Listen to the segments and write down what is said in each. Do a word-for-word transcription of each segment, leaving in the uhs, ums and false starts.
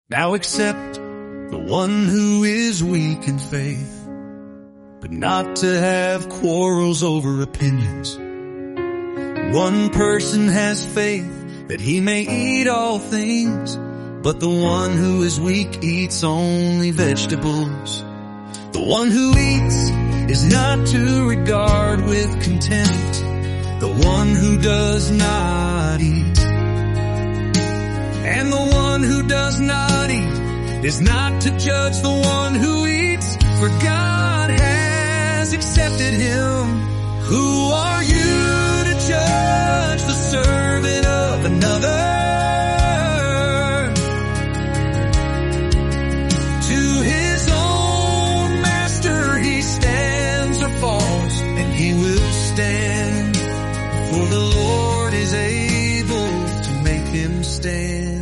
Now accept the one who is weak in faith, but not to have quarrels over opinions. One person has faith that he may eat all things, but the one who is weak eats only vegetables. The one who eats is not to regard with contempt the one who does not eat. And the one who does not eat is not to judge the one who eats, for God has accepted him. Who are you to judge the servant of another? To his own master he stands or falls, and he will stand, for the Lord is able to make him stand.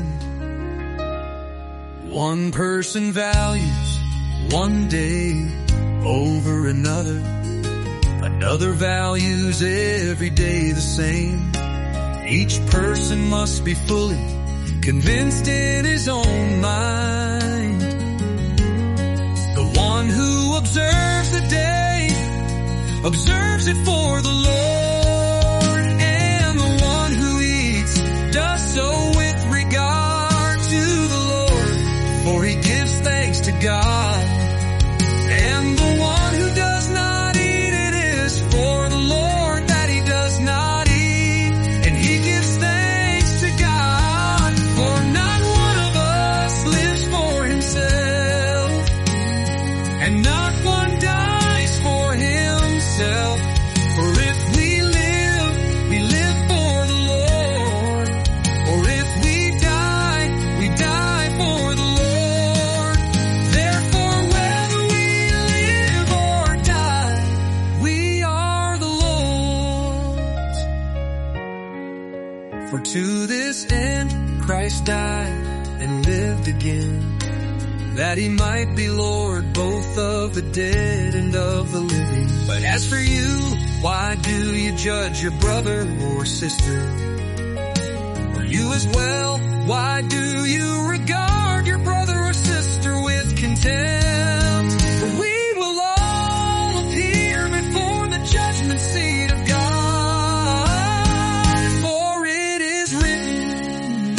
One person values one day over another. Another values every day the same. Each person must be fully convinced in his own mind. The one who observes the day observes it for the Lord, and the one who eats does so with regard to the Lord, for he gives thanks to God. And the one who does not eat, it is for the Lord that he does not eat, and he gives thanks to God. For not one of us lives for himself, and not one dies for himself. For if we live, we live for the Lord, or if we die, we die for the Lord. Therefore, whether we live or die, we are the Lord's. For to this end Christ died and lived again, that he might be Lord both of the dead and of the living. But as for you, why do you judge your brother or sister? Or you as well, why do you regard your brother or sister with contempt? For we will all appear before the judgment seat of God. For it is written,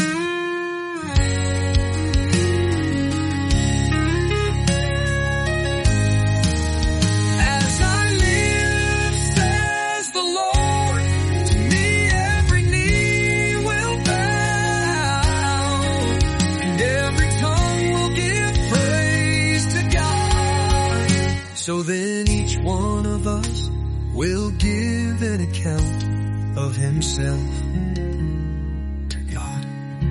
as I live, says the Lord, to me every knee will bow, and every tongue will give praise to God. So then each one of us will give an account of himself to God.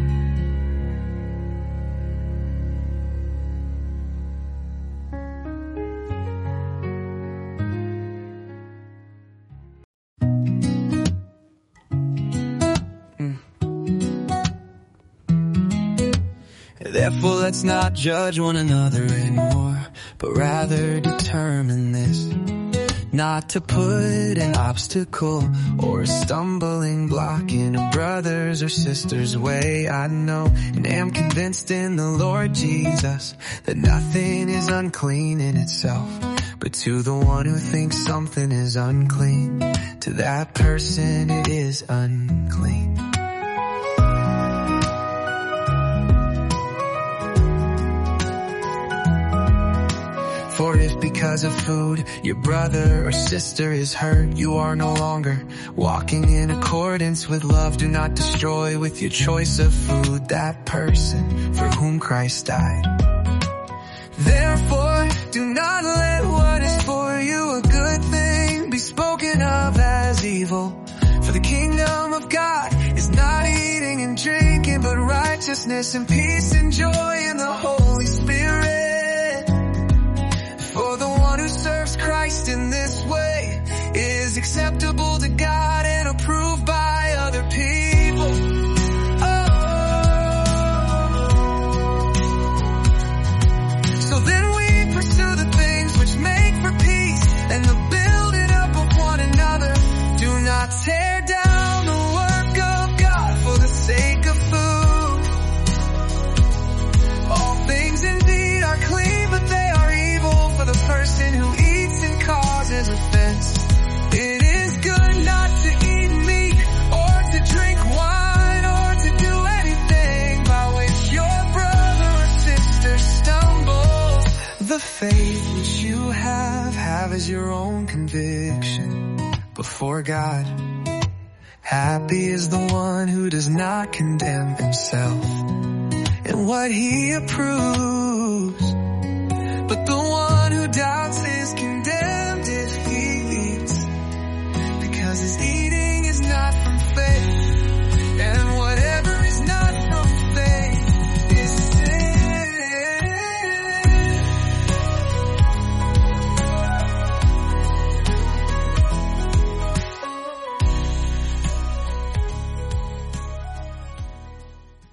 Therefore let's not judge one another anymore, but rather determine this, not to put an obstacle or a stumbling block in a brother's or sister's way. I know and am convinced in the Lord Jesus that nothing is unclean in itself, but to the one who thinks something is unclean, to that person it is unclean. For if because of food your brother or sister is hurt, you are no longer walking in accordance with love, do not destroy with your choice of food that person for whom Christ died. Therefore, do not let what is for you a good thing be spoken of as evil. For the kingdom of God is not eating and drinking, but righteousness and peace and joy in the Holy Spirit. For the one who serves Christ in this way is acceptable to God and approved by other people. Oh. So then we pursue the things which make for peace and the building up of one another. Do not tear down the work of God for the sake of food. Oh, the faith which you have, have as your own conviction before God. Happy is the one who does not condemn himself in what he approves, but the one